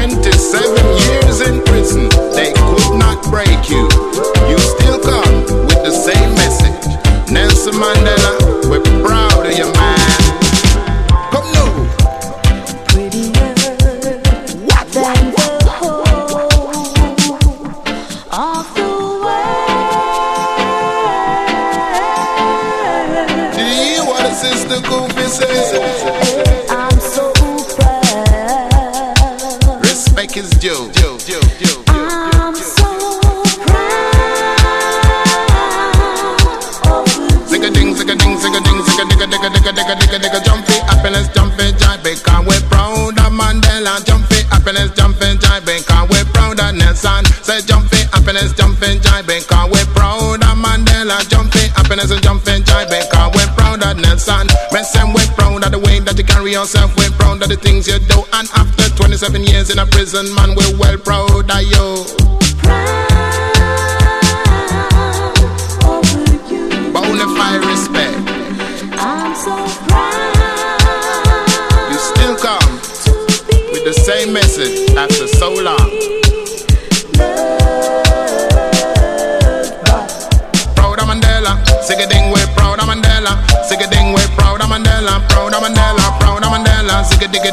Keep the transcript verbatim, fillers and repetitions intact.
twenty-seven years in prison, they could not break you. You still come with the same message. Nelson Mandela, we're proud of you, man. Come now. Prettier What? than the whole of the world. Do you hear what the sister Goofy says? I'm so proud. Respect is due. due, due, due, due, I'm due. so proud of Zig a ding, zig a ding, zig a ding, zig a digga, digga, digga, digga, digga, digga, jumpy, happiness, jumpy, jive, because we're proud of Mandela. Jumpy, happiness, jumpy, jive, because we're proud of Nelson. Say jumpy, happiness, jumpy, jive, because we're proud of Mandela. Jumpy, happiness, jumpy, jive, because we're proud of Nelson. We say we're proud of the way that you carry yourself. We're proud of the things you do. And after twenty-seven years in a prison, man, we're well proud of you. Bonafide respect. I'm so proud. You still come with the same message after so long. Proud of Mandela, sig a ding, we're proud of Mandela. Sig a ding, we're proud of Mandela. Proud of Mandela, proud of Mandela. Sig a dig